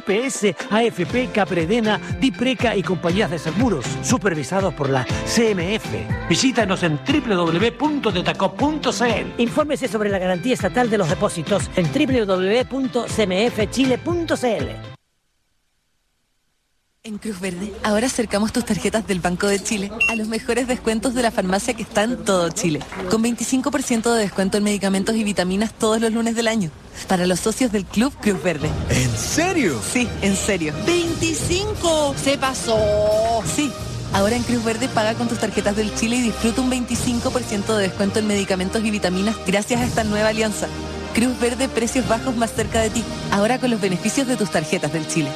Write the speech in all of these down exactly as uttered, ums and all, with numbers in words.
P S, A F P, Capredena, Dipreca y compañías de seguros, supervisados por la C M F. Visítanos en doble u doble u doble u punto detacop punto c l. Infórmese sobre la garantía estatal de los depósitos en doble u doble u doble u punto c m f chile punto c l. En Cruz Verde, ahora acercamos tus tarjetas del Banco de Chile a los mejores descuentos de la farmacia que está en todo Chile, con veinticinco por ciento de descuento en medicamentos y vitaminas todos los lunes del año, para los socios del Club Cruz Verde. ¿En serio? Sí, en serio. ¡veinticinco! ¡Se pasó! Sí. Ahora en Cruz Verde paga con tus tarjetas del Chile y disfruta un veinticinco por ciento de descuento en medicamentos y vitaminas gracias a esta nueva alianza. Cruz Verde, precios bajos más cerca de ti, ahora con los beneficios de tus tarjetas del Chile.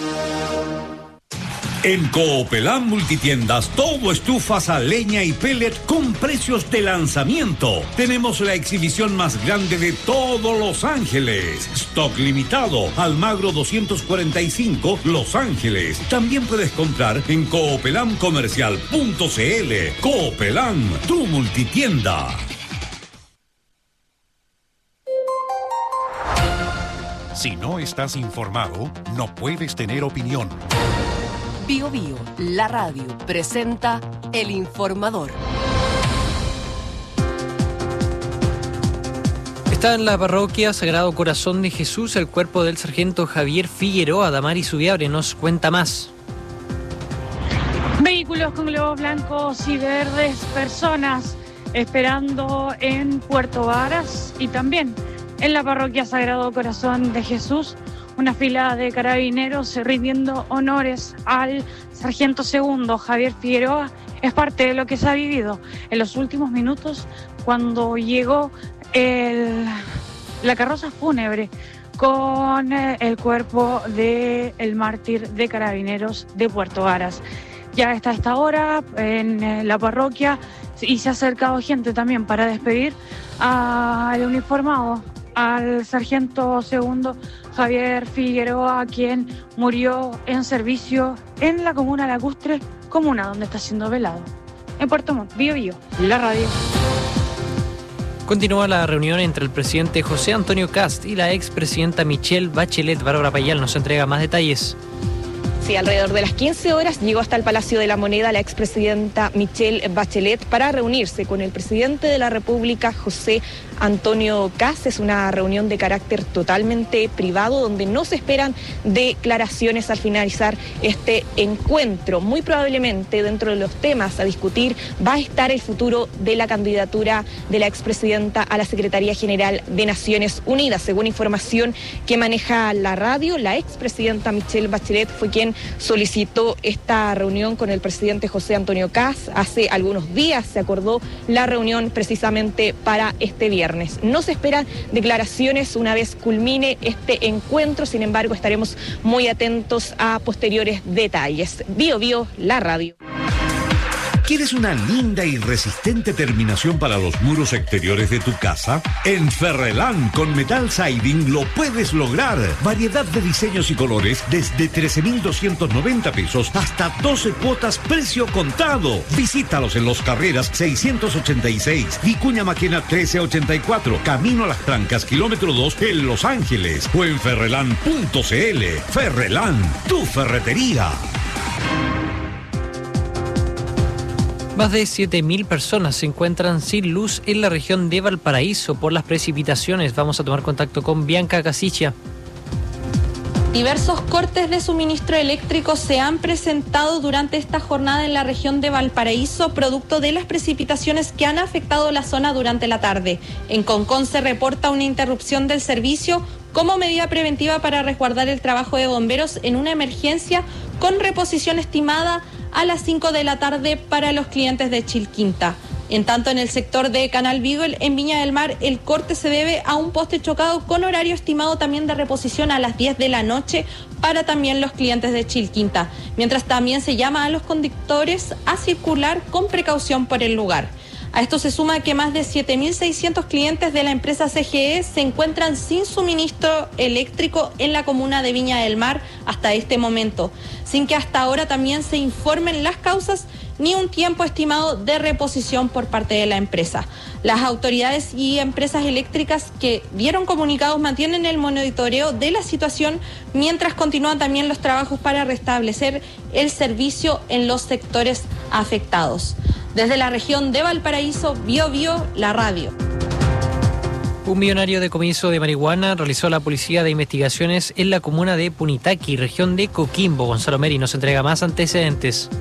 En Coopelán Multitiendas, todo estufas a leña y pellet con precios de lanzamiento. Tenemos la exhibición más grande de todo Los Ángeles. Stock limitado, Almagro doscientos cuarenta y cinco, Los Ángeles. También puedes comprar en coopelán comercial punto c l. Coopelán, tu multitienda. Si no estás informado, no puedes tener opinión. Bio Bio, la radio, presenta El Informador. Está en la parroquia Sagrado Corazón de Jesús el cuerpo del sargento Javier Figueroa. Damari Subiabre nos cuenta más. Vehículos con globos blancos y verdes, personas esperando en Puerto Varas y también en la parroquia Sagrado Corazón de Jesús. Una fila de carabineros rindiendo honores al sargento segundo Javier Figueroa es parte de lo que se ha vivido en los últimos minutos cuando llegó el, la carroza fúnebre con el cuerpo del mártir de carabineros de Puerto Varas. Ya está a esta hora en la parroquia y se ha acercado gente también para despedir al uniformado, al sargento segundo Javier Figueroa, quien murió en servicio en la comuna Lacustre, comuna donde está siendo velado. En Puerto Montt, Bio Bio, la radio. Continúa la reunión entre el presidente José Antonio Kast y la expresidenta Michelle Bachelet. Bárbara Payal nos entrega más detalles. Sí, alrededor de las quince horas llegó hasta el Palacio de la Moneda la expresidenta Michelle Bachelet para reunirse con el presidente de la República, José Antonio Kast. Es una reunión de carácter totalmente privado donde no se esperan declaraciones al finalizar este encuentro. Muy probablemente dentro de los temas a discutir va a estar el futuro de la candidatura de la expresidenta a la Secretaría General de Naciones Unidas. Según información que maneja la radio, la expresidenta Michelle Bachelet fue quien solicitó esta reunión con el presidente José Antonio Kast. Hace algunos días se acordó la reunión precisamente para este viernes. No se esperan declaraciones una vez culmine este encuentro, sin embargo estaremos muy atentos a posteriores detalles. Bio Bio, la radio. ¿Quieres una linda y resistente terminación para los muros exteriores de tu casa? En Ferrelán con Metal Siding lo puedes lograr. Variedad de diseños y colores desde trece mil doscientos noventa pesos hasta doce cuotas precio contado. Visítalos en Los Carreras seiscientos ochenta y seis, Vicuña Maquena trece ochenta y cuatro, Camino a las Trancas, kilómetro dos en Los Ángeles o en ferrelán punto c l. Ferrelán, tu ferretería. Más de siete mil personas se encuentran sin luz en la región de Valparaíso por las precipitaciones. Vamos a tomar contacto con Bianca Casicha. Diversos cortes de suministro eléctrico se han presentado durante esta jornada en la región de Valparaíso, producto de las precipitaciones que han afectado la zona durante la tarde. En Concón se reporta una interrupción del servicio como medida preventiva para resguardar el trabajo de bomberos en una emergencia con reposición estimada a las cinco de la tarde para los clientes de Chilquinta. En tanto, en el sector de Canal Beagle, en Viña del Mar, el corte se debe a un poste chocado con horario estimado también de reposición a las diez de la noche para también los clientes de Chilquinta, mientras también se llama a los conductores a circular con precaución por el lugar. A esto se suma que más de siete mil seiscientos clientes de la empresa C G E se encuentran sin suministro eléctrico en la comuna de Viña del Mar hasta este momento, sin que hasta ahora también se informen las causas ni un tiempo estimado de reposición por parte de la empresa. Las autoridades y empresas eléctricas que dieron comunicados mantienen el monitoreo de la situación mientras continúan también los trabajos para restablecer el servicio en los sectores afectados. Desde la región de Valparaíso, Biobío, la radio. Un millonario decomiso de marihuana realizó la Policía de Investigaciones en la comuna de Punitaqui, región de Coquimbo. Gonzalo Meri nos entrega más antecedentes.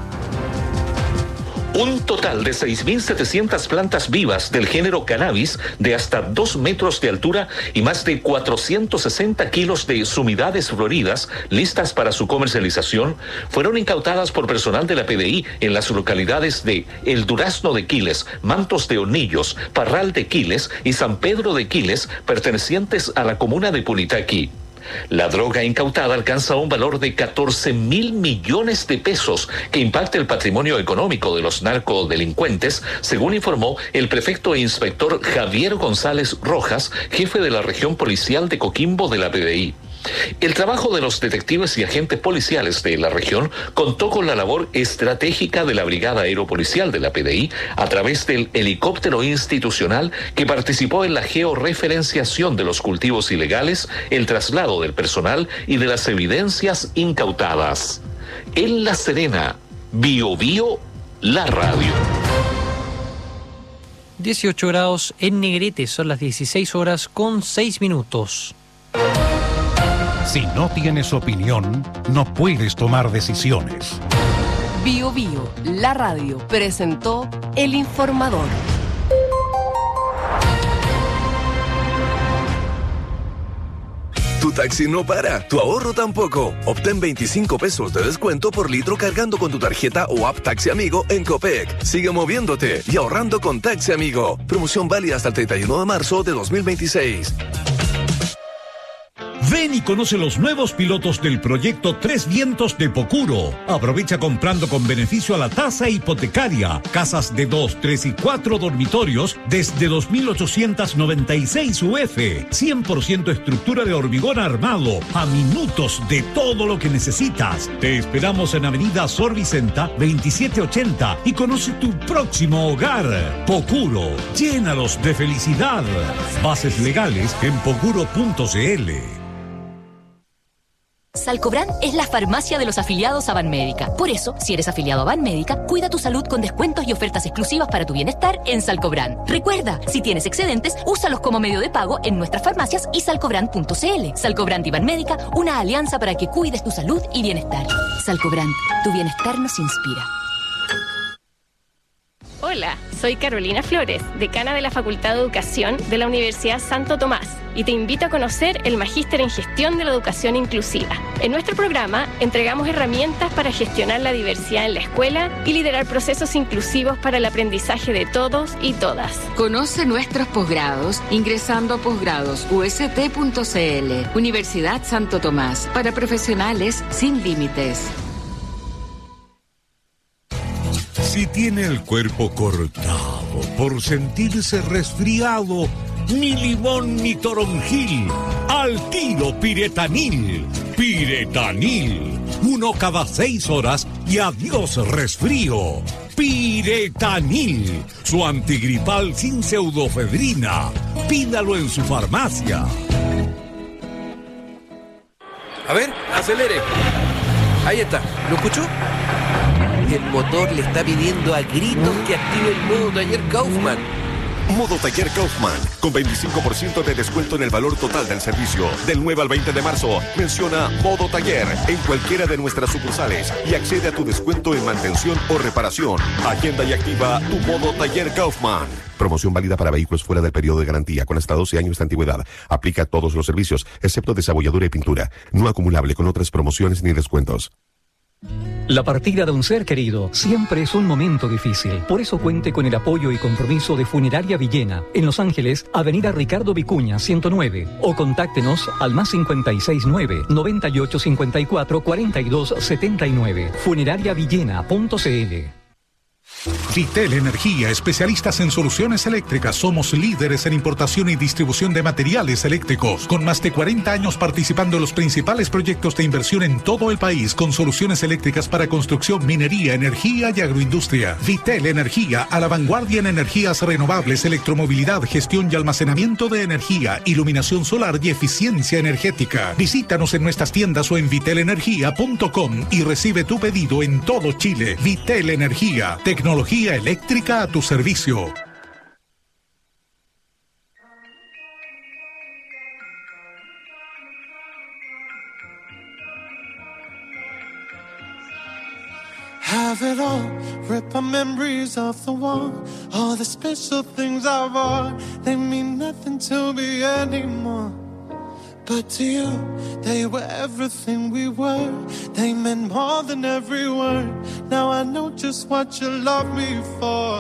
Un total de seis mil setecientas plantas vivas del género cannabis de hasta dos metros de altura y más de cuatrocientos sesenta kilos de sumidades floridas listas para su comercialización fueron incautadas por personal de la P D I en las localidades de El Durazno de Quiles, Mantos de Hornillos, Parral de Quiles y San Pedro de Quiles, pertenecientes a la comuna de Punitaqui. La droga incautada alcanza un valor de catorce mil millones de pesos que impacta el patrimonio económico de los narcodelincuentes, según informó el prefecto e inspector Javier González Rojas, jefe de la región policial de Coquimbo de la P D I. El trabajo de los detectives y agentes policiales de la región contó con la labor estratégica de la Brigada Aeropolicial de la P D I a través del helicóptero institucional que participó en la georreferenciación de los cultivos ilegales, el traslado del personal y de las evidencias incautadas. En La Serena, Biobío, la radio. dieciocho grados en Negrete, son las dieciséis horas con seis minutos. Si no tienes opinión, no puedes tomar decisiones. Biobío, la radio, presentó El Informador. Tu taxi no para, tu ahorro tampoco. Obtén veinticinco pesos de descuento por litro cargando con tu tarjeta o app Taxi Amigo en Copec. Sigue moviéndote y ahorrando con Taxi Amigo. Promoción válida hasta el treinta y uno de marzo de dos mil veintiséis. Ven y conoce los nuevos pilotos del proyecto Tres Vientos de Pocuro. Aprovecha comprando con beneficio a la tasa hipotecaria. Casas de dos, tres y cuatro dormitorios desde dos mil ochocientos noventa y seis U F. cien por ciento estructura de hormigón armado. A minutos de todo lo que necesitas. Te esperamos en Avenida Sor Vicenta veintisiete ochenta y conoce tu próximo hogar. Pocuro, llénalos de felicidad. Bases legales en pocuro punto c l. Salcobran es la farmacia de los afiliados a Banmédica. Por eso, si eres afiliado a Banmédica, cuida tu salud con descuentos y ofertas exclusivas para tu bienestar en Salcobran. Recuerda, si tienes excedentes, úsalos como medio de pago en nuestras farmacias y salcobran punto c l. Salcobran y Banmédica, una alianza para que cuides tu salud y bienestar. Salcobran, tu bienestar nos inspira. Hola, soy Carolina Flores, decana de la Facultad de Educación de la Universidad Santo Tomás, y te invito a conocer el Magíster en Gestión de la Educación Inclusiva. En nuestro programa entregamos herramientas para gestionar la diversidad en la escuela y liderar procesos inclusivos para el aprendizaje de todos y todas. Conoce nuestros posgrados ingresando a posgrados u s t punto c l. Universidad Santo Tomás, para profesionales sin límites. Si tiene el cuerpo cortado por sentirse resfriado, ni limón ni toronjil, al tiro Piretanil. Piretanil, uno cada seis horas y adiós resfrío. Piretanil, su antigripal sin pseudofedrina. Pídalo en su farmacia. A ver, acelere. Ahí está, ¿lo escuchó? El motor le está pidiendo a gritos que active el modo taller Kaufman. Modo taller Kaufman, con veinticinco por ciento de descuento en el valor total del servicio. Del nueve al veinte de marzo, menciona Modo Taller en cualquiera de nuestras sucursales y accede a tu descuento en mantención o reparación. Agenda y activa tu Modo Taller Kaufman. Promoción válida para vehículos fuera del periodo de garantía con hasta doce años de antigüedad. Aplica a todos los servicios, excepto desabolladura y pintura. No acumulable con otras promociones ni descuentos. La partida de un ser querido siempre es un momento difícil. Por eso cuente con el apoyo y compromiso de Funeraria Villena, en Los Ángeles, Avenida Ricardo Vicuña, ciento nueve. O contáctenos al más cincuenta y seis nueve, noventa y ocho cincuenta y cuatro, cuarenta y dos setenta y nueve. funeraria villena punto c l. Vitel Energía, especialistas en soluciones eléctricas. Somos líderes en importación y distribución de materiales eléctricos, con más de cuarenta años participando en los principales proyectos de inversión en todo el país, con soluciones eléctricas para construcción, minería, energía y agroindustria. Vitel Energía, a la vanguardia en energías renovables, electromovilidad, gestión y almacenamiento de energía, iluminación solar y eficiencia energética. Visítanos en nuestras tiendas o en vitel energía punto com y recibe tu pedido en todo Chile. Vitel Energía, tecnología eléctrica a tu servicio. Have it all, rip my memories off the wall. All the special things I bought, they mean nothing to me anymore. But to you, they were everything we were. They meant more than every word. Now I know just what you love me for.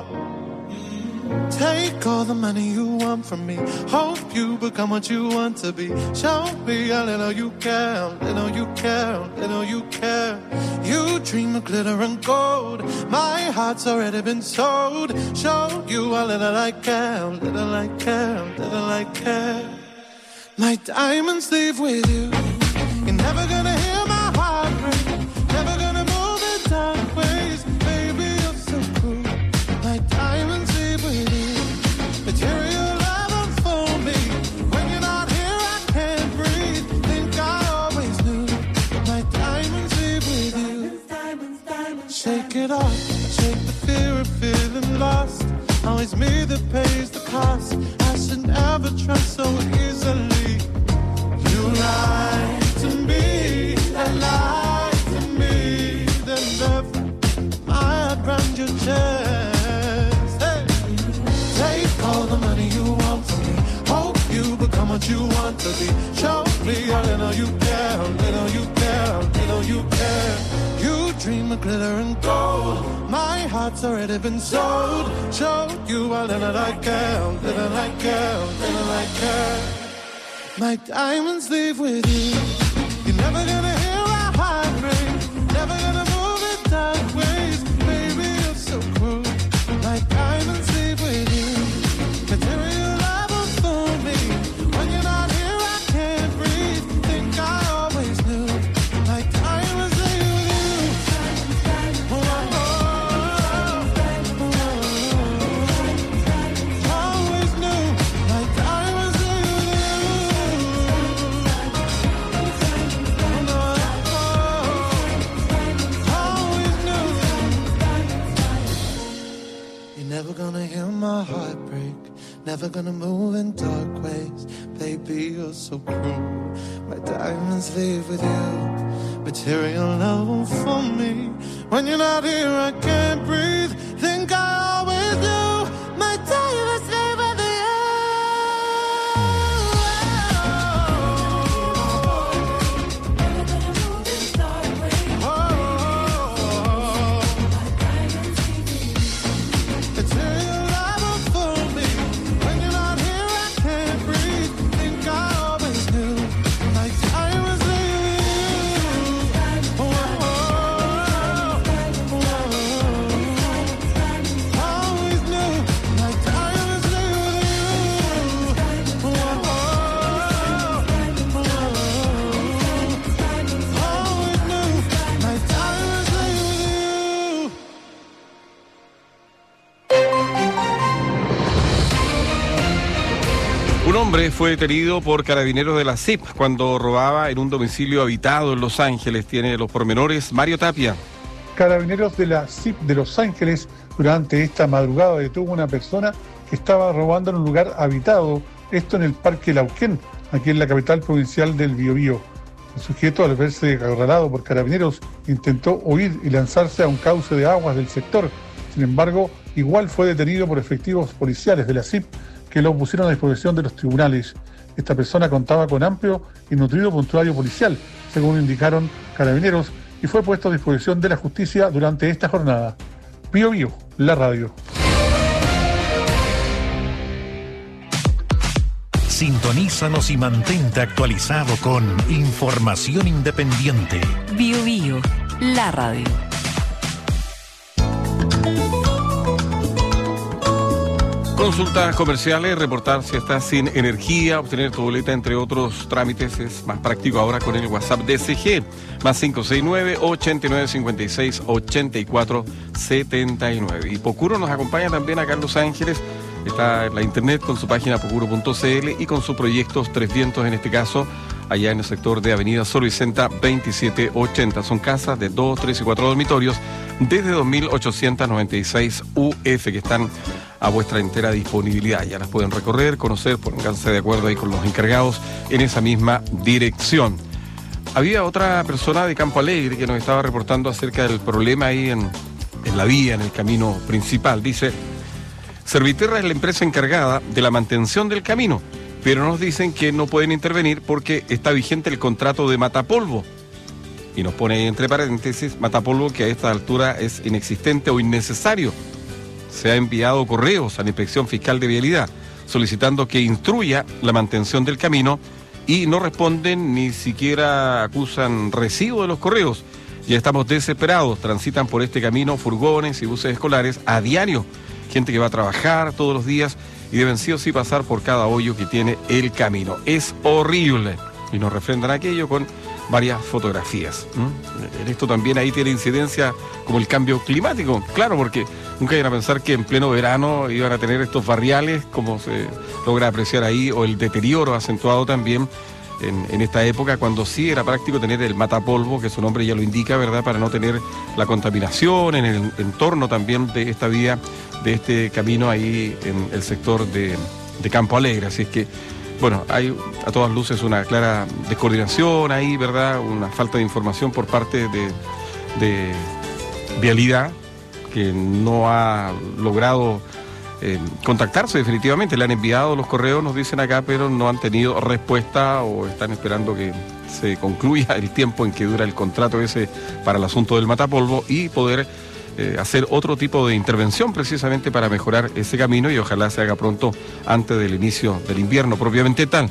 Take all the money you want from me. Hope you become what you want to be. Show me a little you care, little you care, little you care. You dream of glitter and gold. My heart's already been sold. Show you a little I care, little I care, little I care. My diamonds leave with you. You're never gonna hear my heart break. Never gonna move in dark ways. Baby, you're so cool. My diamonds leave with you. Material love unfold me. When you're not here, I can't breathe. Think I always knew. My diamonds leave with you. Diamonds, diamonds, shake it off. Shake the fear of feeling lost. Always me that pays the cost. I should never trust so easily. You lied to me, and lied to me. Then left my heart round your chest. Hey. Take all the money you want from me. Hope you become what you want to be. Show me a little you care, little you care, little you care. You dream of glitter and gold. My heart's already been sold. Show you a little I care, little I care, little I care. My diamonds leave with you. You're never gonna hear a heart break. Never gonna move in dark ways. Baby, you're so cruel. My diamonds leave with you. Material love unfold me. When you're not here, I can't breathe. Think I always knew. My diamonds leave with you. Oh, oh, oh, oh. Always knew. My diamonds leave with you. Never gonna hear my heart break. Never gonna move in dark ways. Baby, you're so cruel. My diamonds leave with you. Material love for me. When you're not here, I can't breathe. Think I always knew. My diamonds leave with you. Un hombre fue detenido por carabineros de la C I P cuando robaba en un domicilio habitado en Los Ángeles. Tiene los pormenores Mario Tapia. Carabineros de la C I P de Los Ángeles durante esta madrugada detuvo a una persona que estaba robando en un lugar habitado, esto en el Parque Lauquén, aquí en la capital provincial del Biobío. El sujeto, al verse acorralado por carabineros, intentó huir y lanzarse a un cauce de aguas del sector. Sin embargo, igual fue detenido por efectivos policiales de la C I P que lo pusieron a disposición de los tribunales. Esta persona contaba con amplio y nutrido prontuario policial, según indicaron carabineros, y fue puesto a disposición de la justicia durante esta jornada. Bio Bio, la radio. Sintonízanos y mantente actualizado con información independiente. Bio Bio, la radio. Consultas comerciales, reportar si estás sin energía, obtener tu boleta, entre otros trámites, es más práctico ahora con el WhatsApp D C G, más cinco seis nueve, ochenta y nueve, cincuenta y seis, ochenta y cuatro, setenta y nueve. Y Pocuro nos acompaña también acá en Los Ángeles, está en la internet con su página pocuro punto c l y con sus proyectos Tres Vientos, en este caso, allá en el sector de Avenida Sor Vicenta veintisiete ochenta. Son casas de dos, tres y cuatro dormitorios desde dos mil ochocientos noventa y seis U F que están a vuestra entera disponibilidad. Ya las pueden recorrer, conocer, pónganse de acuerdo ahí con los encargados en esa misma dirección. Había otra persona de Campo Alegre que nos estaba reportando acerca del problema ahí en, en la vía, en el camino principal. Dice, Serviterra es la empresa encargada de la mantención del camino, pero nos dicen que no pueden intervenir porque está vigente el contrato de matapolvo. Y nos pone ahí entre paréntesis, matapolvo que a esta altura es inexistente o innecesario. Se ha enviado correos a la Inspección Fiscal de Vialidad solicitando que instruya la mantención del camino y no responden, ni siquiera acusan recibo de los correos. Ya estamos desesperados, transitan por este camino furgones y buses escolares a diario, gente que va a trabajar todos los días y deben sí o sí pasar por cada hoyo que tiene el camino. Es horrible. Y nos refrendan aquello con varias fotografías. ¿Mm? Esto también ahí tiene incidencia como el cambio climático, claro, porque nunca iban a pensar que en pleno verano iban a tener estos barriales, como se logra apreciar ahí, o el deterioro acentuado también en, en esta época, cuando sí era práctico tener el matapolvo, que su nombre ya lo indica, ¿verdad?, para no tener la contaminación en el entorno también de esta vía, de este camino ahí en el sector de, de Campo Alegre. Así es que, bueno, hay a todas luces una clara descoordinación ahí, ¿verdad?, una falta de información por parte de, de Vialidad, que no ha logrado eh, contactarse definitivamente. Le han enviado los correos, nos dicen acá, pero no han tenido respuesta o están esperando que se concluya el tiempo en que dura el contrato ese para el asunto del matapolvo y poder eh, hacer otro tipo de intervención precisamente para mejorar ese camino, y ojalá se haga pronto antes del inicio del invierno propiamente tal.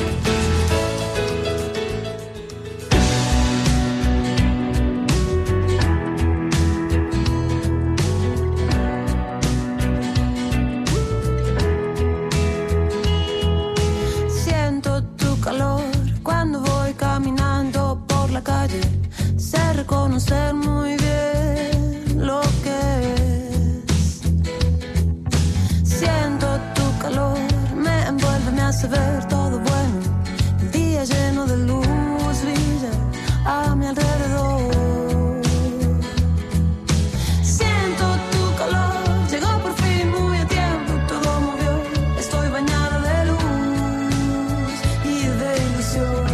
Reconocer muy bien lo que es. Siento tu calor, me envuelve, me hace ver todo bueno. El día lleno de luz brilla a mi alrededor. Siento tu calor, llegó por fin muy a tiempo, todo movió. Estoy bañada de luz y de ilusión.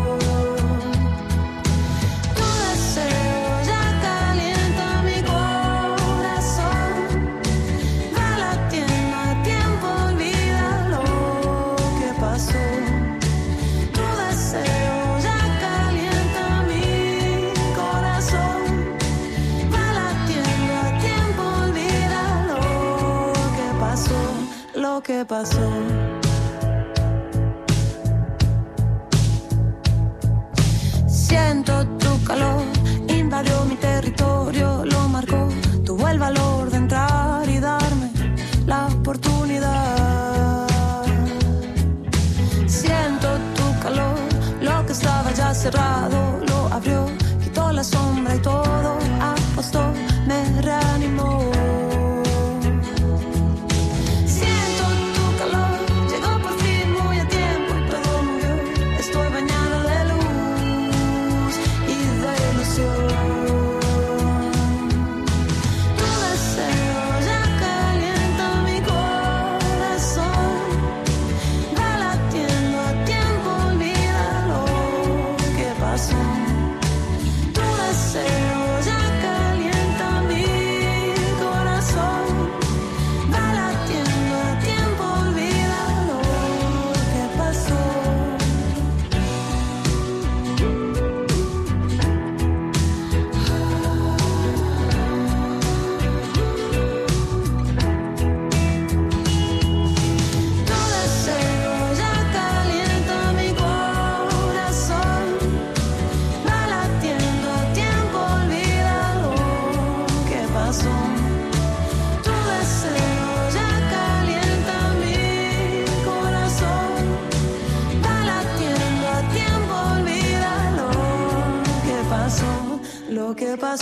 ¿Qué pasó? Siento tu calor, invadió mi territorio, lo marcó, tuvo el valor de entrar y darme la oportunidad. Siento tu calor, lo que estaba ya cerrado, lo abrió, quitó la sombra y todo apostó, me reanimó. Llegó pasó, lo que pasó.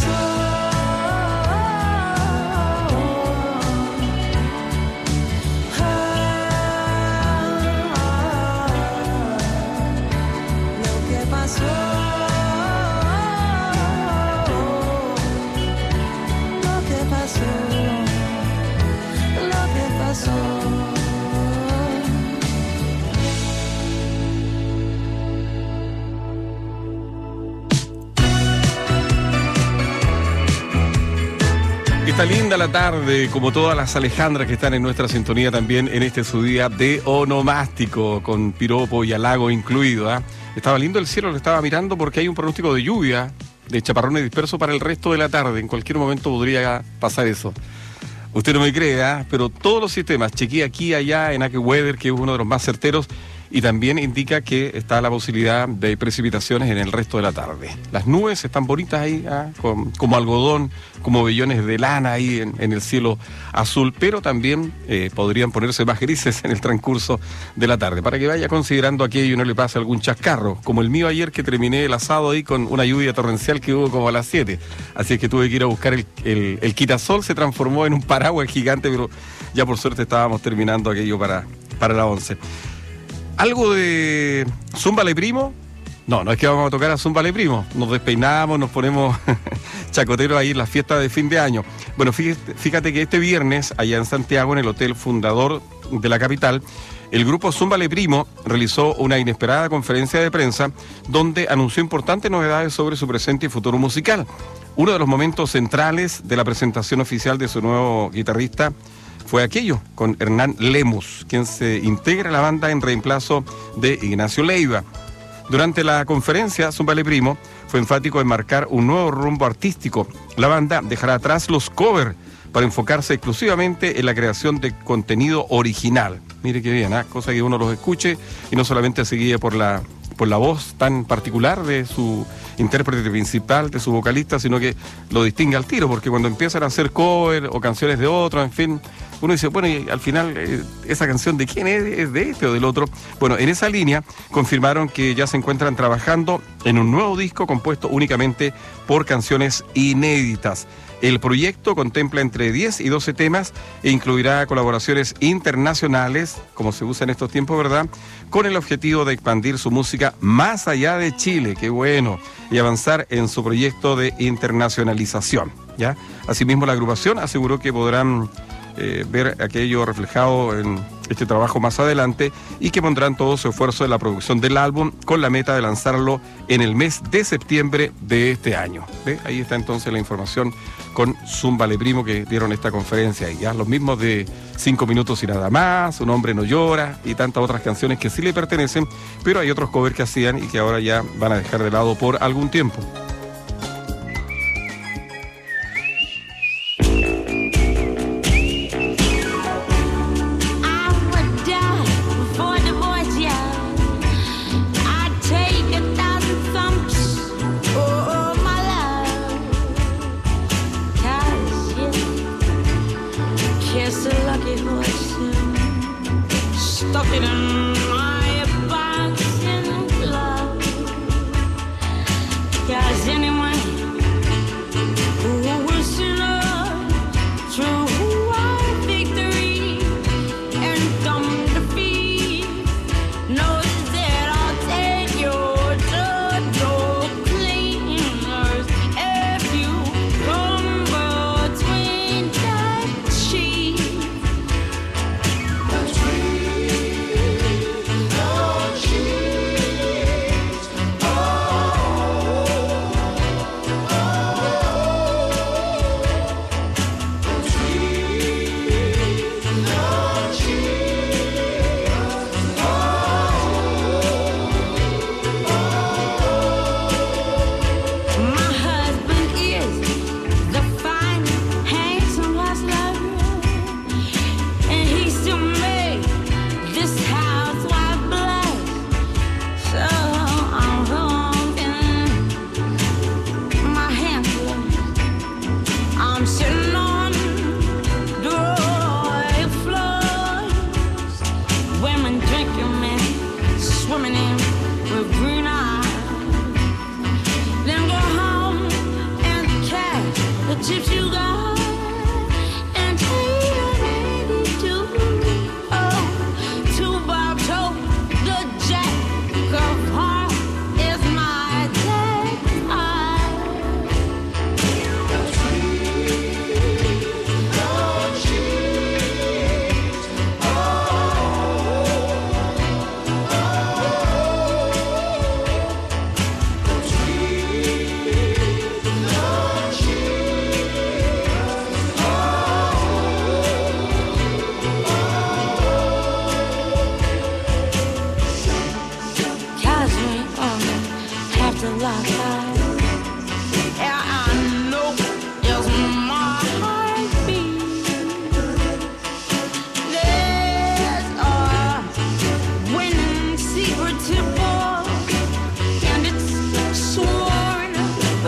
Está linda la tarde, como todas las Alejandras que están en nuestra sintonía también en este su día de onomástico, con piropo y halago incluido. ¿eh? Estaba lindo el cielo, lo estaba mirando porque hay un pronóstico de lluvia, de chaparrones dispersos para el resto de la tarde. En cualquier momento podría pasar eso. Usted no me cree, ¿eh? Pero todos los sistemas, chequeé aquí, allá, en AccuWeather, que es uno de los más certeros, y también indica que está la posibilidad de precipitaciones en el resto de la tarde. Las nubes están bonitas ahí, ¿eh? Con, como algodón, como vellones de lana ahí en, en el cielo azul, pero también eh, podrían ponerse más grises en el transcurso de la tarde, para que vaya considerando aquello y no le pase algún chascarro, como el mío ayer, que terminé el asado ahí con una lluvia torrencial que hubo como a las siete, así es que tuve que ir a buscar el, el, el quitasol, se transformó en un paraguas gigante, pero ya por suerte estábamos terminando aquello para, para la once. ¿Algo de Zúmbale Primo? No, no es que vamos a tocar a Zúmbale Primo. Nos despeinamos, nos ponemos chacoteros ahí en las fiestas de fin de año. Bueno, fíjate, fíjate que este viernes, allá en Santiago, en el Hotel Fundador de la capital, el grupo Zúmbale Primo realizó una inesperada conferencia de prensa donde anunció importantes novedades sobre su presente y futuro musical. Uno de los momentos centrales de la presentación oficial de su nuevo guitarrista fue aquello, con Hernán Lemus, quien se integra a la banda en reemplazo de Ignacio Leiva. Durante la conferencia, Zúmbale Primo fue enfático en marcar un nuevo rumbo artístico. La banda dejará atrás los covers para enfocarse exclusivamente en la creación de contenido original. Mire qué bien, ¿eh? Cosa que uno los escuche y no solamente se guíe por la, por la voz tan particular de su intérprete principal, de su vocalista, sino que lo distingue al tiro, porque cuando empiezan a hacer cover o canciones de otro, en fin, uno dice, bueno, y al final, eh, ¿esa canción de quién es? ¿Es de este o del otro? Bueno, en esa línea confirmaron que ya se encuentran trabajando en un nuevo disco compuesto únicamente por canciones inéditas. El proyecto contempla entre diez y doce temas e incluirá colaboraciones internacionales, como se usa en estos tiempos, ¿verdad?, con el objetivo de expandir su música más allá de Chile, qué bueno, y avanzar en su proyecto de internacionalización, ¿ya? Asimismo, la agrupación aseguró que podrán eh, ver aquello reflejado en este trabajo más adelante y que pondrán todo su esfuerzo en la producción del álbum con la meta de lanzarlo en el mes de septiembre de este año. ¿Ve? Ahí está entonces la información con Zúmbale Primo, que dieron esta conferencia y ya los mismos de Cinco Minutos y Nada Más, Un Hombre No Llora y tantas otras canciones que sí le pertenecen, pero hay otros covers que hacían y que ahora ya van a dejar de lado por algún tiempo.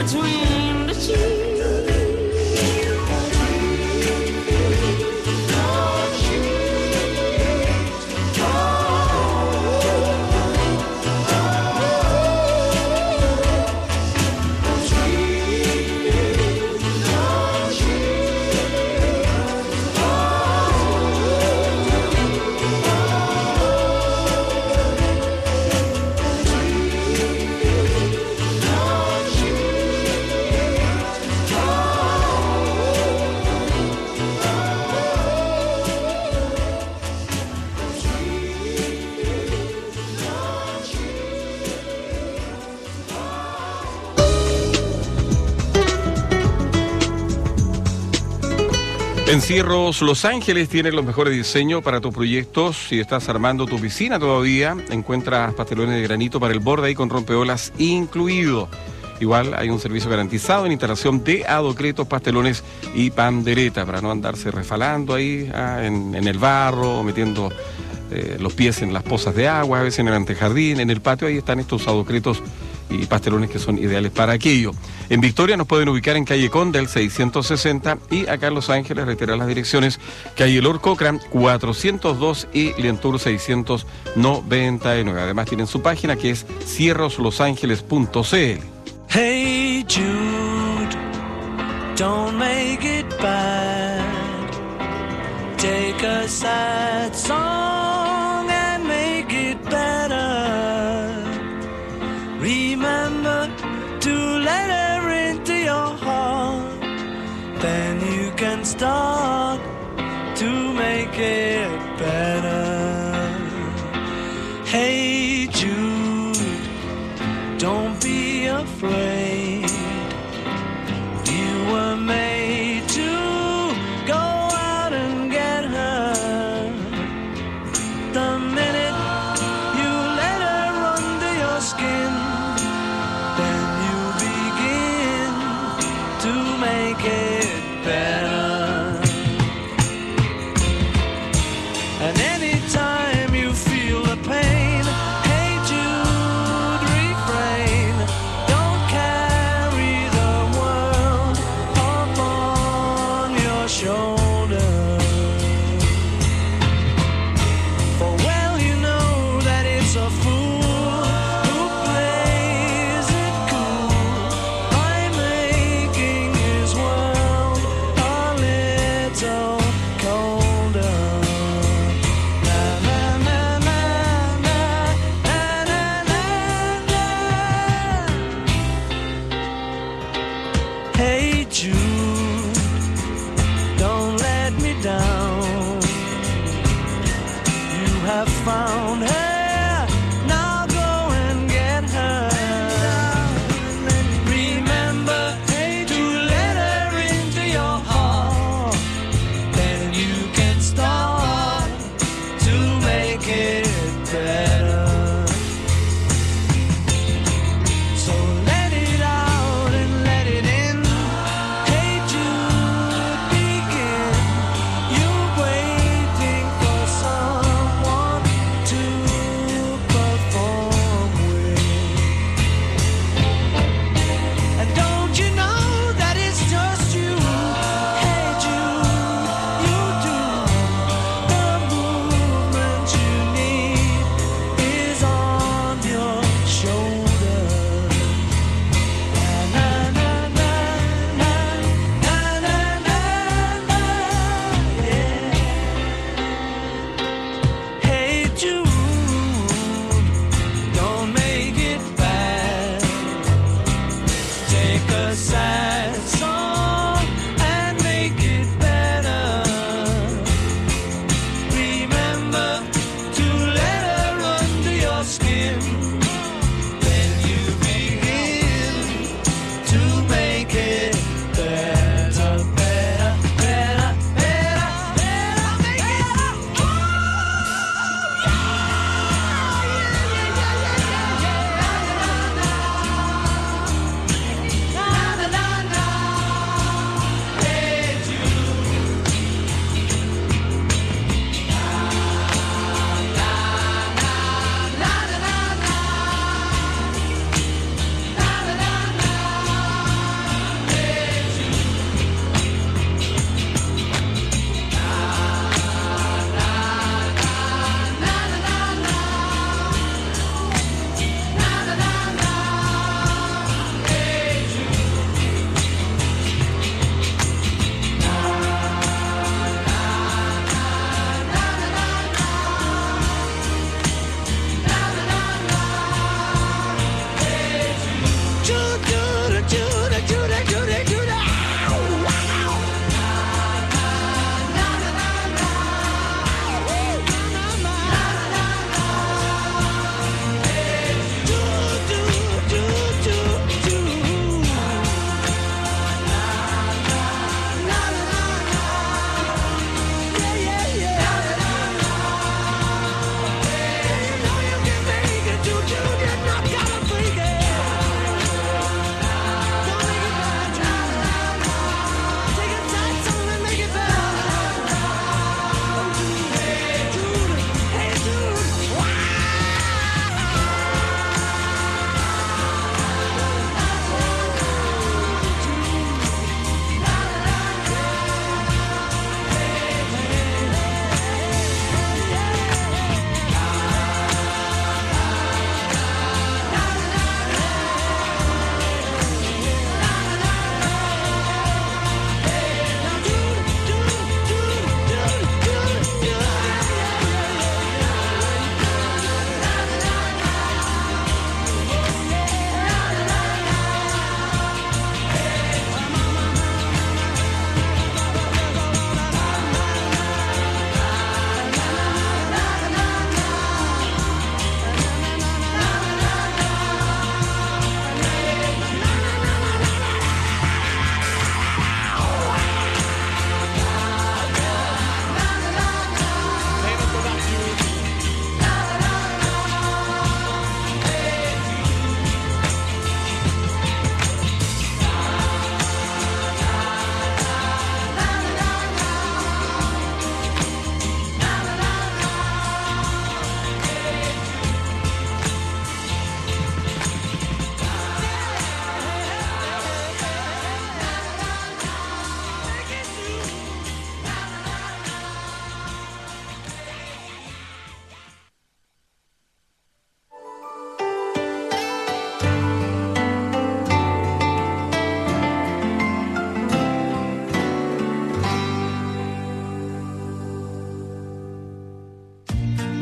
between the sheets. Encierros Los Ángeles tiene los mejores diseños para tus proyectos. Si estás armando tu piscina todavía, encuentras pastelones de granito para el borde ahí con rompeolas incluido. Igual hay un servicio garantizado en instalación de adocretos, pastelones y pandereta para no andarse refalando ahí ah, en, en el barro o metiendo eh, los pies en las pozas de agua, a veces en el antejardín, en el patio. Ahí están estos adocretos y pastelones que son ideales para aquello. En Victoria nos pueden ubicar en calle Conde, el seiscientos sesenta, y acá en Los Ángeles, reiterar las direcciones, calle Lord Cochrane, cuatrocientos dos y Lientour seiscientos noventa y nueve. Además tienen su página que es cierros los ángeles punto c l. Hey Jude, don't make it bad. Take a sad song and make it better. Remember to let her into your heart. Then you can start to make it better. Hey Jude, don't be afraid. You were made to go out and get her. The minute you let her under your skin, then you begin to make it better. And anytime you feel the pain, hey Jude, refrain. Don't carry the world upon your shoulder. For well you know that it's a fool who plays it cool by making his world a little colder. Na na na na na na na na na. Hey Jude, don't let me down. You have found her, now go and get her. Remember to let her into your heart. Then you can start to make it better. So let it out and let it in. Hey Jude, begin. You're waiting for someone to perform with. And don't you know that it's just you? Hey Jude, you do. The movement you need is on your shoulder. Na na na na na na na na, yeah. Hey Jude, don't make it bad. Take a sad song and make it better. Remember to let her under your skin. Then you begin to make it better, better, better, better, better, make it. Na na na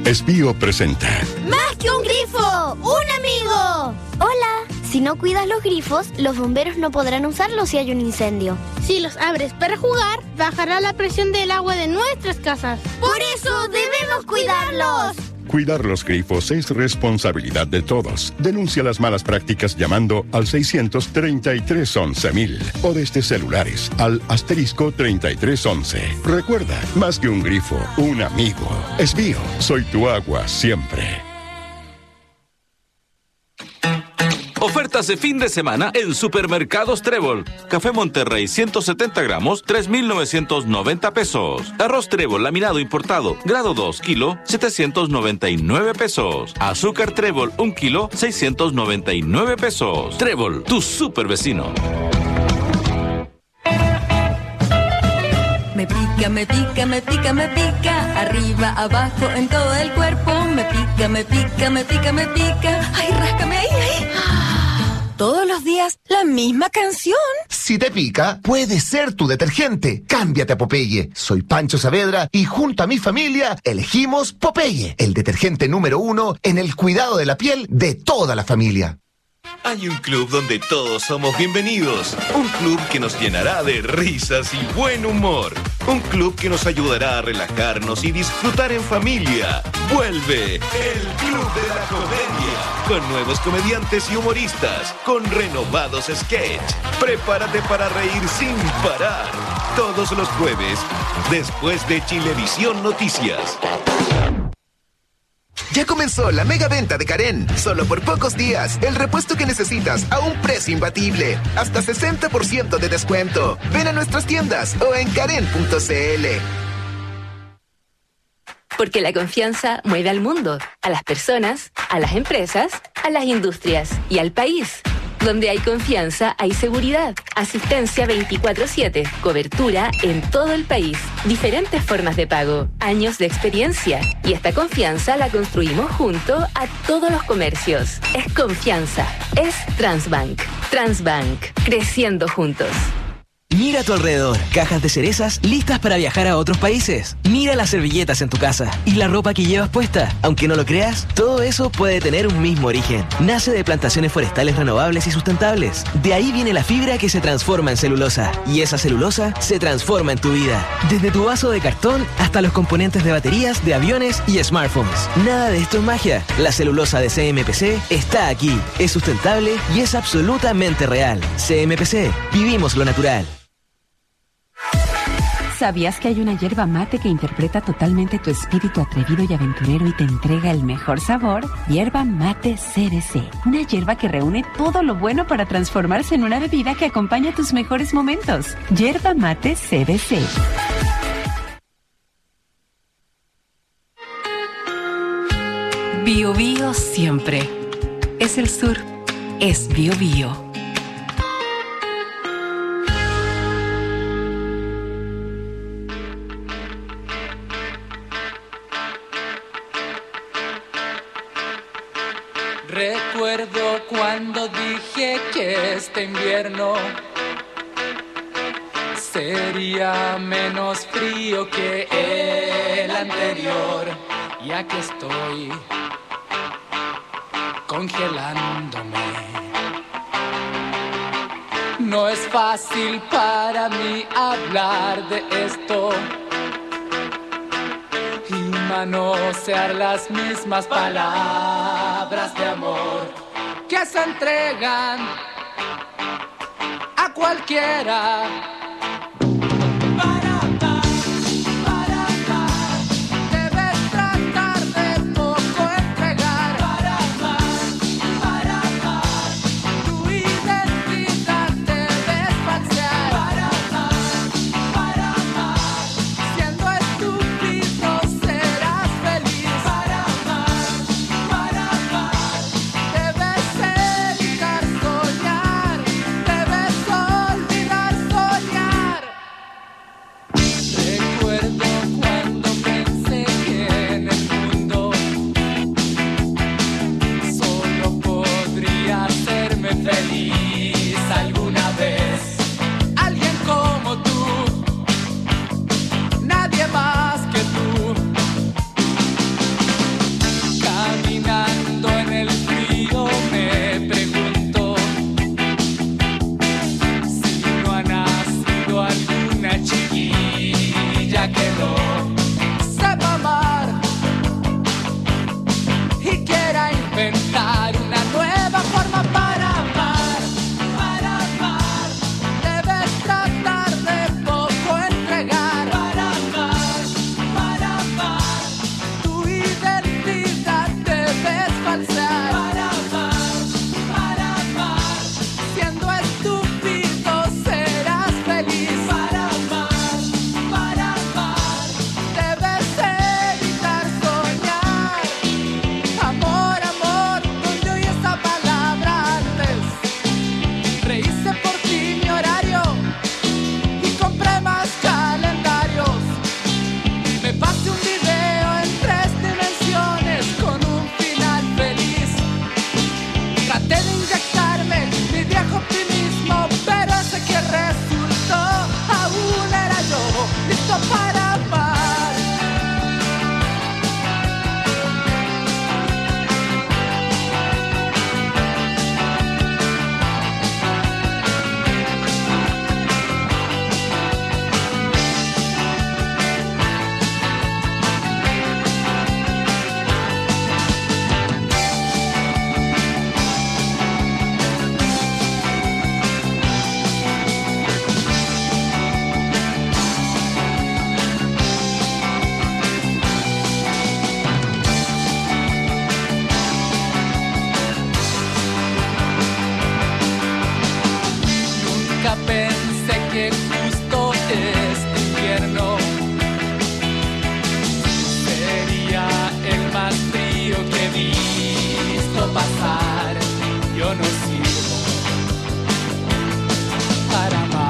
Esbío presenta. ¡Más que un grifo! ¡Un amigo! Hola. Si no cuidas los grifos, los bomberos no podrán usarlos si hay un incendio. Si los abres para jugar, bajará la presión del agua de nuestras casas. ¡Por eso debemos cuidarlos! Cuidar los grifos es responsabilidad de todos. Denuncia las malas prácticas llamando al seiscientos treinta y tres once mil o desde celulares al asterisco treinta y tres once. Recuerda, más que un grifo, un amigo. Esbío, soy tu agua siempre. Ofertas de fin de semana en Supermercados Trébol. Café Monterrey ciento setenta gramos, tres mil novecientos noventa pesos. Arroz Trébol laminado importado, grado dos, kilo, setecientos noventa y nueve pesos. Azúcar Trébol, un kilo, seiscientos noventa y nueve pesos. Trébol, tu super vecino. Me pica, me pica, me pica, me pica. Arriba, abajo, en todo el cuerpo. Me pica, me pica, me pica, me pica. Ay, ráscame ahí, ahí. Todos los días, la misma canción. Si te pica, puede ser tu detergente. Cámbiate a Popeye. Soy Pancho Saavedra y junto a mi familia elegimos Popeye, el detergente número uno en el cuidado de la piel de toda la familia. Hay un club donde todos somos bienvenidos. Un club que nos llenará de risas y buen humor. Un club que nos ayudará a relajarnos y disfrutar en familia. Vuelve el Club de la Comedia. Con nuevos comediantes y humoristas. Con renovados sketch. Prepárate para reír sin parar. Todos los jueves, después de Chilevisión Noticias. Ya comenzó la mega venta de Karen. Solo por pocos días, el repuesto que necesitas a un precio imbatible. Hasta sesenta por ciento de descuento. Ven a nuestras tiendas o en karen punto c l. Porque la confianza mueve al mundo, a las personas, a las empresas, a las industrias y al país. Donde hay confianza, hay seguridad. Asistencia veinticuatro siete. Cobertura en todo el país. Diferentes formas de pago. Años de experiencia. Y esta confianza la construimos junto a todos los comercios. Es confianza. Es Transbank. Transbank. Creciendo juntos. Mira a tu alrededor, cajas de cerezas listas para viajar a otros países. Mira las servilletas en tu casa y la ropa que llevas puesta. Aunque no lo creas, todo eso puede tener un mismo origen. Nace de plantaciones forestales renovables y sustentables. De ahí viene la fibra que se transforma en celulosa. Y esa celulosa se transforma en tu vida. Desde tu vaso de cartón hasta los componentes de baterías, de aviones y smartphones. Nada de esto es magia. La celulosa de C M P C está aquí. Es sustentable y es absolutamente real. C M P C. Vivimos lo natural. ¿Sabías que hay una yerba mate que interpreta totalmente tu espíritu atrevido y aventurero y te entrega el mejor sabor? Yerba mate C B C. Una yerba que reúne todo lo bueno para transformarse en una bebida que acompaña tus mejores momentos. Yerba mate C B C. Bio Bio siempre. Es el sur. Es Bio Bio. Recuerdo cuando dije que este invierno sería menos frío que el anterior, y aquí estoy congelándome. No es fácil para mí hablar de esto y manosear las mismas palabras de amor que se entregan a cualquiera. Debes evitar soñar, debes olvidar soñar. Nunca pensé que justo este invierno sería el más frío que he visto pasar. Yo no sirvo para amar.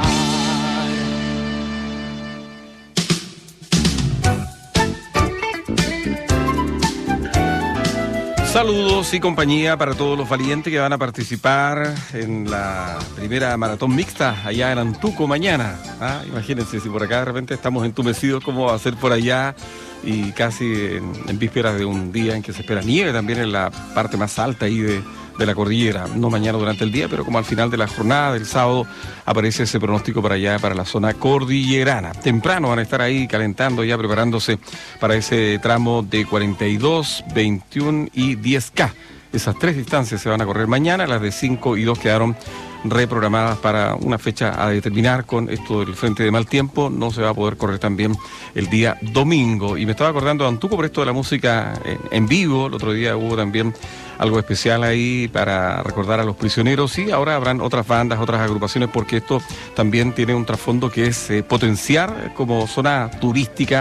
Saludos y compañía para todos los valientes que van a participar en la primera maratón mixta allá en Antuco mañana. ¿Ah? Imagínense, si por acá de repente estamos entumecidos, ¿cómo va a ser por allá? Y casi en, en vísperas de un día en que se espera nieve también en la parte más alta ahí de, de la cordillera. No mañana durante el día, pero como al final de la jornada del sábado aparece ese pronóstico para allá, para la zona cordillerana. Temprano van a estar ahí calentando, ya preparándose para ese tramo de cuarenta y dos, veintiuno y diez K. Esas tres distancias se van a correr mañana, las de cinco y dos quedaron reprogramadas para una fecha a determinar. Con esto del frente de mal tiempo no se va a poder correr también el día domingo. Y me estaba acordando de Antuco por esto de la música en, en vivo. El otro día hubo también algo especial ahí para recordar a los prisioneros, y ahora habrán otras bandas, otras agrupaciones, porque esto también tiene un trasfondo que es eh, potenciar como zona turística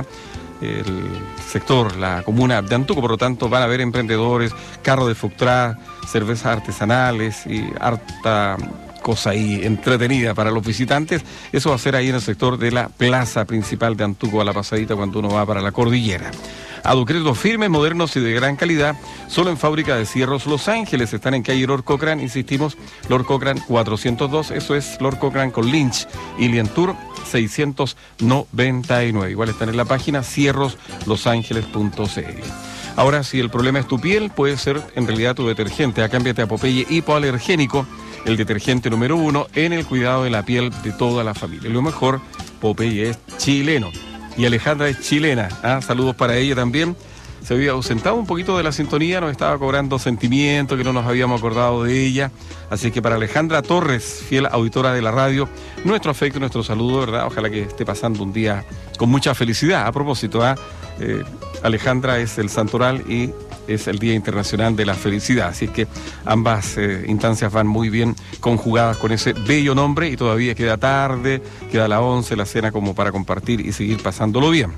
el sector, la comuna de Antuco. Por lo tanto, van a haber emprendedores, carros de food truck, cervezas artesanales y harta cosa ahí entretenida para los visitantes. Eso va a ser ahí en el sector de la plaza principal de Antuco, a la pasadita cuando uno va para la cordillera. Aducretos firmes, modernos y de gran calidad, solo en Fábrica de Cierros Los Ángeles. Están en calle Lord Cochrane, insistimos, Lord Cochrane cuatrocientos dos, eso es Lord Cochrane con Lynch y Lientour seiscientos noventa y nueve. Igual están en la página cierros los ángeles punto c l. Ahora, si el problema es tu piel, puede ser en realidad tu detergente. A cámbiate a Popeye hipoalergénico, el detergente número uno en el cuidado de la piel de toda la familia. Lo mejor, Popeye es chileno. Y Alejandra es chilena. ¿Ah? Saludos para ella también. Se había ausentado un poquito de la sintonía, nos estaba cobrando sentimiento, que no nos habíamos acordado de ella. Así que para Alejandra Torres, fiel auditora de la radio, nuestro afecto, nuestro saludo, ¿verdad? Ojalá que esté pasando un día con mucha felicidad. A propósito, ¿ah? eh, Alejandra es el santoral y es el Día Internacional de la Felicidad. Así que ambas eh, instancias van muy bien conjugadas con ese bello nombre, y todavía queda tarde, queda la once, la cena como para compartir y seguir pasándolo bien.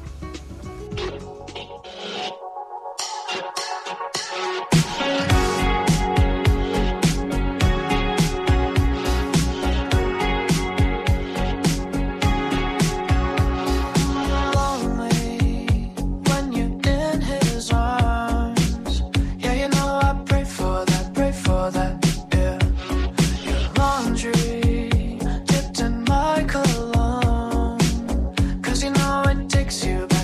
You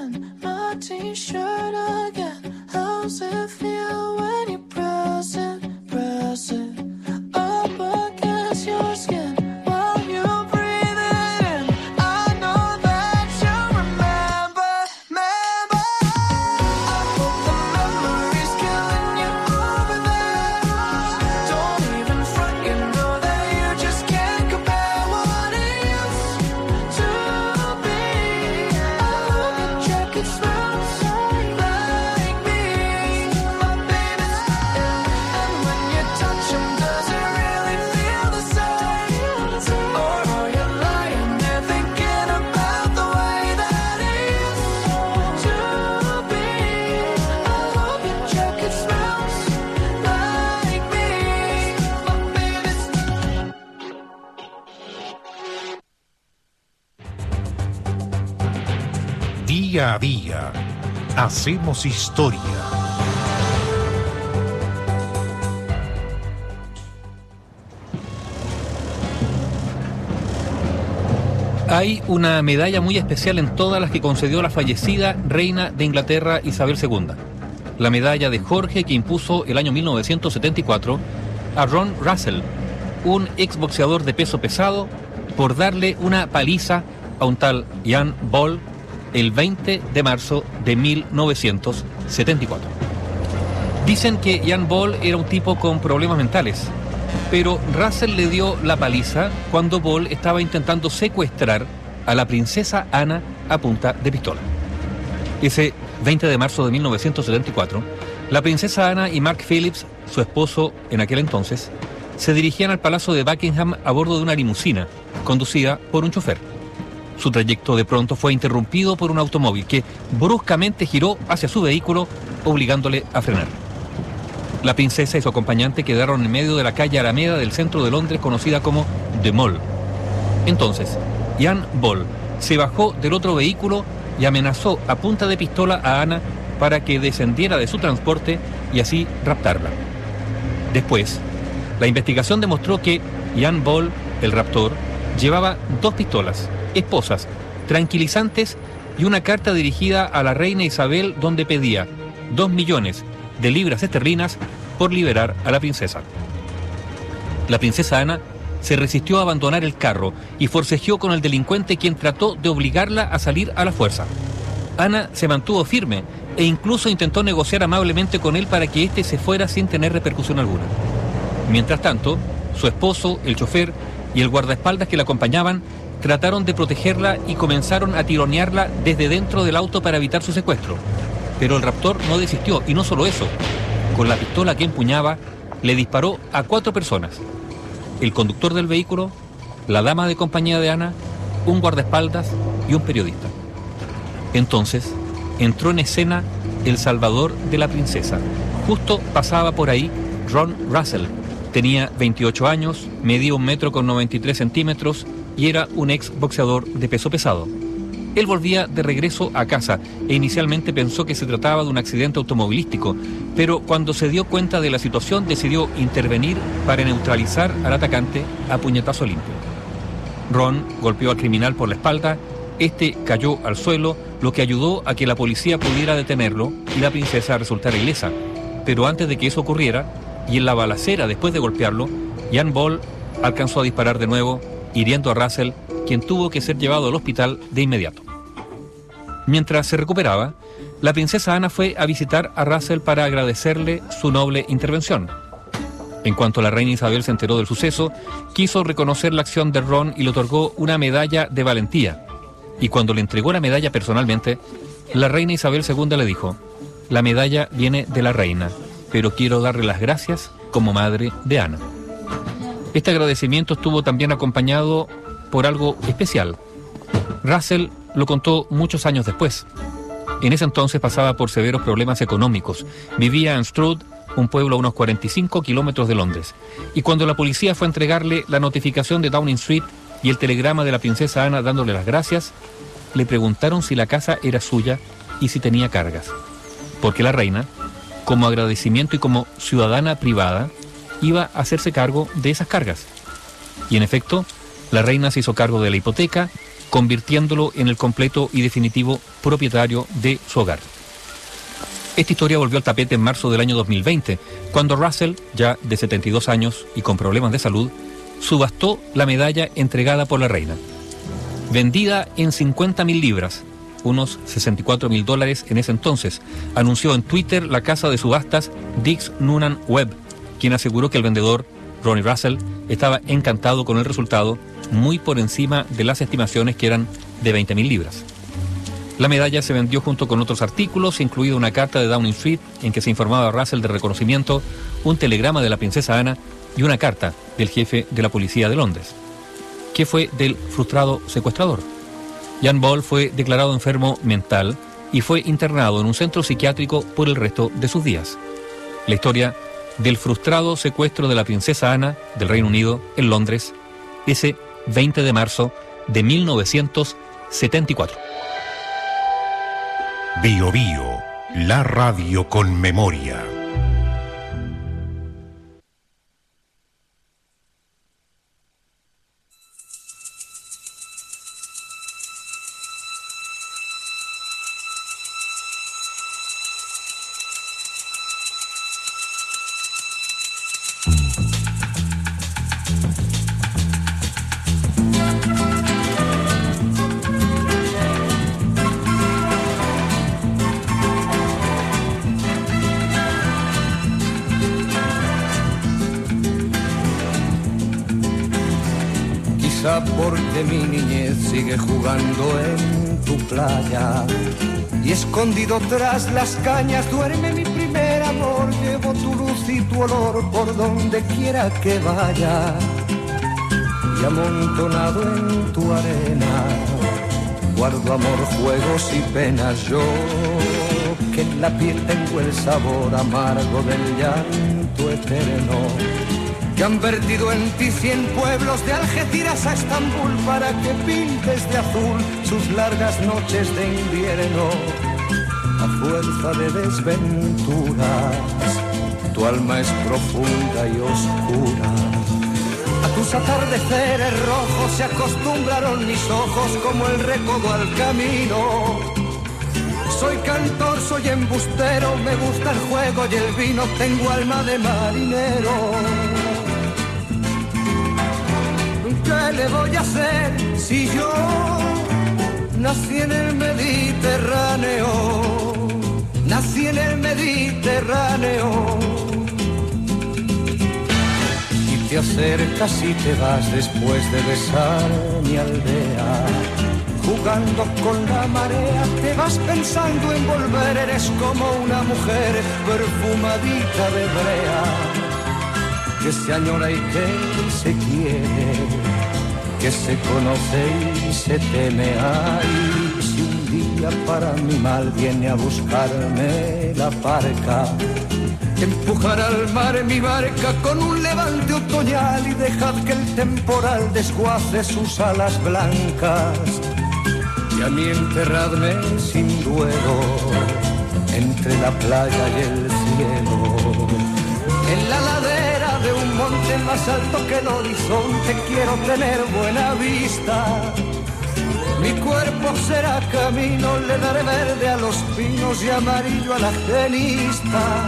in my t-shirt again. How's it feel when you press it, press it up against your skin while you breathe it in? I know that you remember, remember. I hope the memory's killing you over there. Don't even front, you know that you just can't compare what it used to be. I hope your jacket smells like me, my baby's. And when you touch him, does it really feel the same? Or are you lying there thinking about the way that it used to be? I hope your jacket smells like me, my baby's. Día a día, hacemos historia. Hay una medalla muy especial en todas las que concedió la fallecida reina de Inglaterra Isabel segunda. La medalla de Jorge que impuso el año mil novecientos setenta y cuatro a Ron Russell, un exboxeador de peso pesado, por darle una paliza a un tal Ian Ball el veinte de marzo de mil novecientos setenta y cuatro. Dicen que Ian Ball era un tipo con problemas mentales, pero Russell le dio la paliza cuando Ball estaba intentando secuestrar a la princesa Ana a punta de pistola. Ese veinte de marzo de mil novecientos setenta y cuatro, la princesa Ana y Mark Phillips, su esposo en aquel entonces, se dirigían al Palacio de Buckingham a bordo de una limusina conducida por un chofer. Su trayecto de pronto fue interrumpido por un automóvil que bruscamente giró hacia su vehículo, obligándole a frenar. La princesa y su acompañante quedaron en medio de la calle Alameda del centro de Londres, conocida como The Mall. Entonces, Ian Ball se bajó del otro vehículo y amenazó a punta de pistola a Ana para que descendiera de su transporte y así raptarla. Después, la investigación demostró que Ian Ball, el raptor, llevaba dos pistolas, esposas, tranquilizantes y una carta dirigida a la reina Isabel donde pedía dos millones de libras esterlinas por liberar a la princesa. La princesa Ana se resistió a abandonar el carro y forcejeó con el delincuente, quien trató de obligarla a salir a la fuerza. Ana se mantuvo firme e incluso intentó negociar amablemente con él para que éste se fuera sin tener repercusión alguna. Mientras tanto, su esposo, el chofer y el guardaespaldas que la acompañaban trataron de protegerla y comenzaron a tironearla desde dentro del auto para evitar su secuestro. Pero el raptor no desistió, y no solo eso. Con la pistola que empuñaba, le disparó a cuatro personas: el conductor del vehículo, la dama de compañía de Ana, un guardaespaldas y un periodista. Entonces, entró en escena el salvador de la princesa. Justo pasaba por ahí Ron Russell. Tenía veintiocho años, medía un metro con noventa y tres centímetros y era un ex boxeador de peso pesado. Él volvía de regreso a casa e inicialmente pensó que se trataba de un accidente automovilístico, pero cuando se dio cuenta de la situación decidió intervenir para neutralizar al atacante a puñetazo limpio. Ron golpeó al criminal por la espalda, este cayó al suelo, lo que ayudó a que la policía pudiera detenerlo y la princesa resultara ilesa. Pero antes de que eso ocurriera, y en la balacera después de golpearlo, Ian Ball alcanzó a disparar de nuevo, hiriendo a Russell, quien tuvo que ser llevado al hospital de inmediato. Mientras se recuperaba, la princesa Ana fue a visitar a Russell para agradecerle su noble intervención. En cuanto la reina Isabel se enteró del suceso, quiso reconocer la acción de Ron y le otorgó una medalla de valentía. Y cuando le entregó la medalla personalmente, la reina Isabel segunda le dijo: «La medalla viene de la reina, pero quiero darle las gracias como madre de Ana». Este agradecimiento estuvo también acompañado por algo especial. Russell lo contó muchos años después. En ese entonces pasaba por severos problemas económicos. Vivía en Stroud, un pueblo a unos cuarenta y cinco kilómetros de Londres. Y cuando la policía fue a entregarle la notificación de Downing Street y el telegrama de la princesa Ana dándole las gracias, le preguntaron si la casa era suya y si tenía cargas. Porque la reina, como agradecimiento y como ciudadana privada, iba a hacerse cargo de esas cargas. Y en efecto, la reina se hizo cargo de la hipoteca, convirtiéndolo en el completo y definitivo propietario de su hogar. Esta historia volvió al tapete en marzo del año dos mil veinte, cuando Russell, ya de setenta y dos años y con problemas de salud, subastó la medalla entregada por la reina. Vendida en cincuenta mil libras, unos sesenta y cuatro mil dólares en ese entonces, anunció en Twitter la casa de subastas Dix Noonan Webb, quien aseguró que el vendedor, Ronnie Russell, estaba encantado con el resultado, muy por encima de las estimaciones que eran de veinte mil libras. La medalla se vendió junto con otros artículos, incluida una carta de Downing Street en que se informaba a Russell de reconocimiento, un telegrama de la princesa Ana y una carta del jefe de la policía de Londres. ¿Qué fue del frustrado secuestrador? Jan Ball fue declarado enfermo mental y fue internado en un centro psiquiátrico por el resto de sus días. La historia del frustrado secuestro de la princesa Ana del Reino Unido en Londres, ese veinte de marzo de mil novecientos setenta y cuatro. Bio Bio, la radio con memoria. Porque mi niñez sigue jugando en tu playa y escondido tras las cañas duerme mi primer amor. Llevo tu luz y tu olor por donde quiera que vaya y amontonado en tu arena guardo amor, juegos y penas. Yo que en la piel tengo el sabor amargo del llanto eterno, que han vertido en ti cien pueblos de Algeciras a Estambul para que pintes de azul sus largas noches de invierno. A fuerza de desventuras, tu alma es profunda y oscura. A tus atardeceres rojos se acostumbraron mis ojos como el recodo al camino. Soy cantor, soy embustero, me gusta el juego y el vino, tengo alma de marinero. ¿Qué le voy a hacer si yo nací en el Mediterráneo? Nací en el Mediterráneo. Y te acercas y te vas después de besar mi aldea. Jugando con la marea, te vas pensando en volver. Eres como una mujer perfumadita de brea, que se añora y que se quiere, que se conoce y se teme. Ay, si un día para mi mal viene a buscarme la barca, empujar al mar mi barca con un levante otoñal y dejad que el temporal desguace sus alas blancas. Y a mí enterradme sin duelo entre la playa y el cielo, en la ladera de un monte más alto que el horizonte. Quiero tener buena vista, mi cuerpo será camino, le daré verde a los pinos y amarillo a la genista.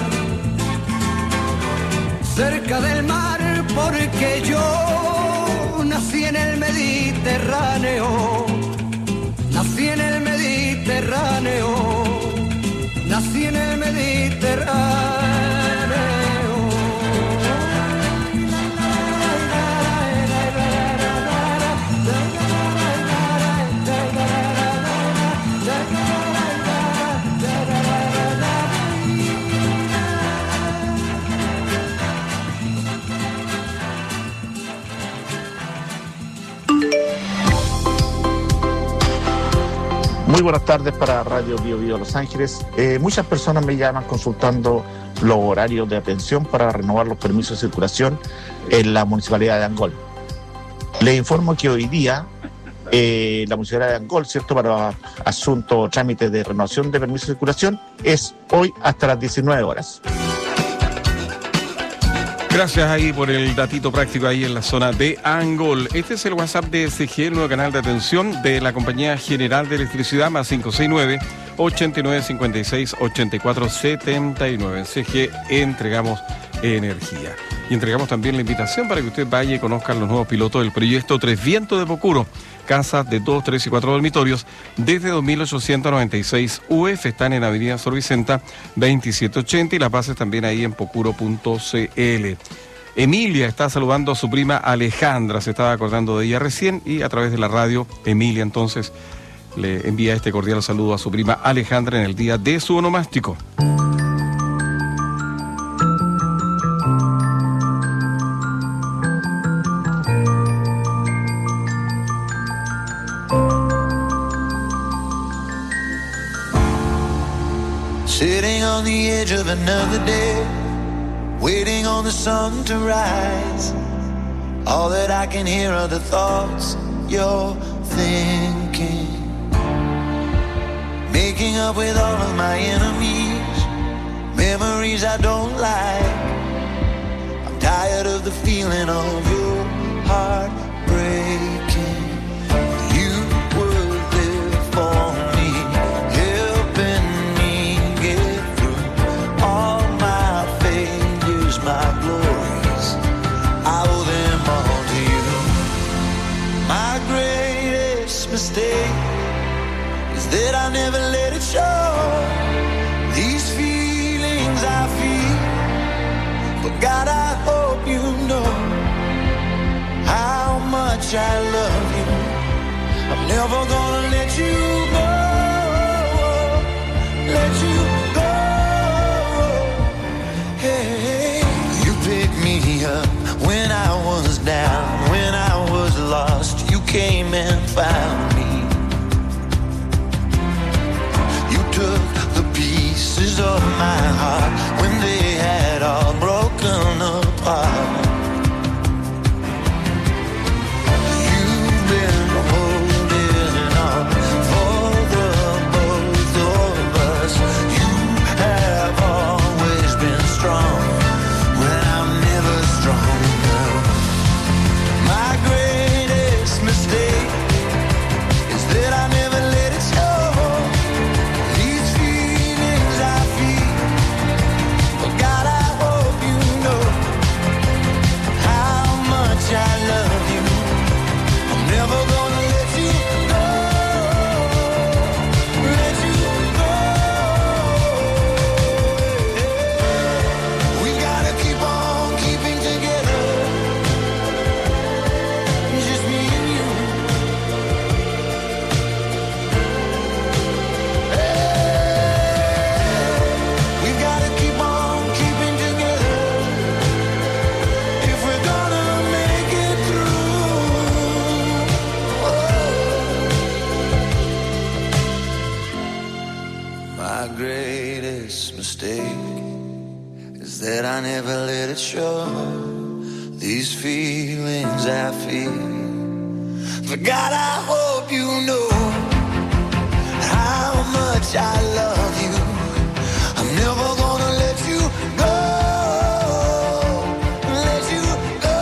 Cerca del mar porque yo nací en el Mediterráneo, nací en el Mediterráneo, nací en el Mediterráneo. Muy buenas tardes para Radio Bio Bio Los Ángeles. Eh, muchas personas me llaman consultando los horarios de atención para renovar los permisos de circulación en la Municipalidad de Angol. Les informo que hoy día eh, la Municipalidad de Angol, ¿cierto?, para asuntos, trámites de renovación de permisos de circulación, es hoy hasta las diecinueve horas. Gracias ahí por el datito práctico ahí en la zona de Angol. Este es el WhatsApp de S G, el nuevo canal de atención de la Compañía General de Electricidad, más cinco seis nueve, ochenta y nueve cincuenta y seis, ochenta y cuatro setenta y nueve. En C G entregamos energía. Y entregamos también la invitación para que usted vaya y conozca los nuevos pilotos del proyecto Tres Vientos de Pocuro. Casas de dos, tres y cuatro dormitorios desde dos mil ochocientos noventa y seis U F. Están en Avenida Sor Vicenta veintisiete ochenta y las bases también ahí en pocuro punto c l. Emilia está saludando a su prima Alejandra, se estaba acordando de ella recién y a través de la radio Emilia entonces le envía este cordial saludo a su prima Alejandra en el día de su onomástico. Sitting on the edge of another day, waiting on the sun to rise. All that I can hear are the thoughts you're thinking. Making up with all of my enemies, memories I don't like. I'm tired of the feeling of your heart breaking. You were there for me, helping me get through all my failures, my glories. I owe them all to you. My greatest mistake is that I never let it show. These feelings I feel, but God, I hope you know how much I love you. I'm never gonna let you go, let you go. Hey, you picked me up when I was down, when I was lost. You came and found me. You took the pieces of my heart when they had all broken apart. You've been holding on for the both of us. You have always been strong when I'm never strong enough. My greatest mistake is that I never let it show. These feelings I feel, but God, I hope you know how much I love you. I'm never gonna let you go, let you go. We gotta keep on keeping together, just me and you. We gotta keep on keeping together if we're gonna make it through. My greatest mistake is that I never let it show. These feelings I feel, but God, I hope you know how much I love you. I'm never gonna let you go, let you go.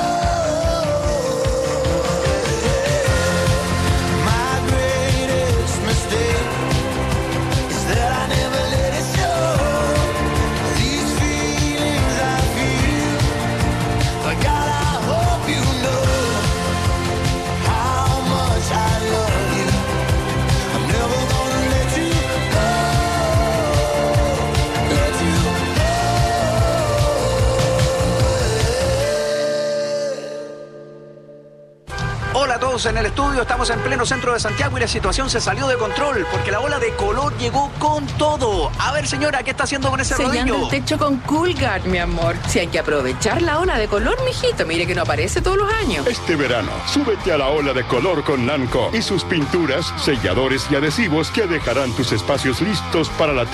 My greatest mistake is that I never let it show. These feelings I feel, but God, I hope you know how much I love you. I'm never gonna let you go, let you Hola a todos en el estudio, estamos en pleno centro de Santiago y la situación se salió de control porque la ola de calor llegó con todo. A ver, señora, ¿qué está haciendo con ese Sellando rodillo? el techo con Coolguard, mi amor. Si hay que aprovechar la ola de color, mijito. Mire que no aparece todos los años. Este verano, súbete a la ola de color con Nanco y sus pinturas, selladores y adhesivos que dejarán tus espacios listos para la